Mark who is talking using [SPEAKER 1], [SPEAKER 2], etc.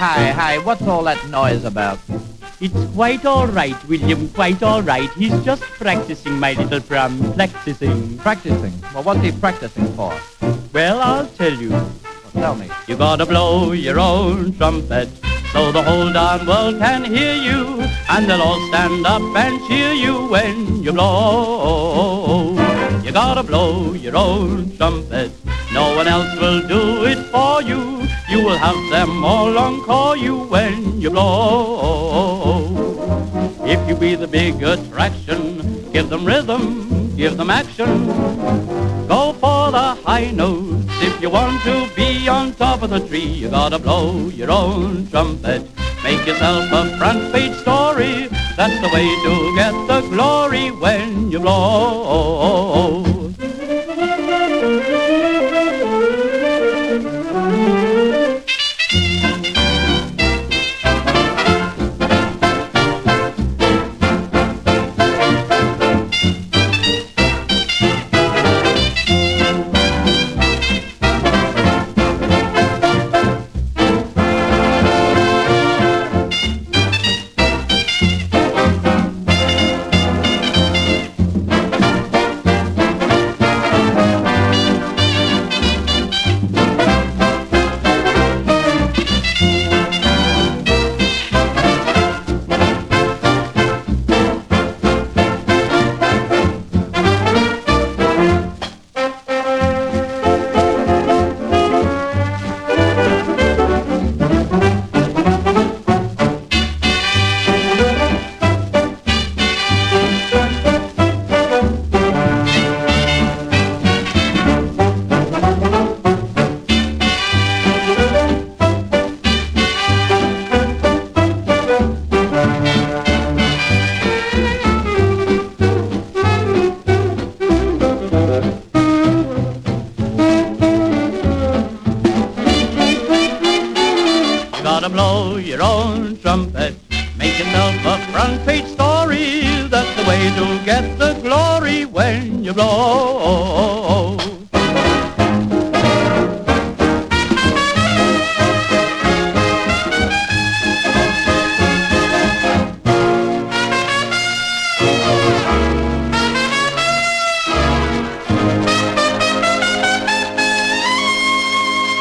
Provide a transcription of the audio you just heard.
[SPEAKER 1] hi, what's all that noise about?
[SPEAKER 2] It's quite all right, William, quite all right. He's just practicing, my little practicing.
[SPEAKER 1] Practicing? Well, what's he practicing for?
[SPEAKER 2] Well, I'll tell you.
[SPEAKER 1] Well, tell me.
[SPEAKER 2] You gotta blow your own trumpet so the whole darn world can hear you, and they'll all stand up and cheer you when you blow. You gotta blow your own trumpet. No one else will do it for you. You will have them all encore you when you blow. If you be the big attraction, give them rhythm, give them action. Go for the high notes. If you want to be on top of the tree, you gotta blow your own trumpet. Make yourself a front page story. That's the way to get the glory when you blow. Gotta blow your own trumpet. Make yourself a front page story. That's the way to get the glory when you blow.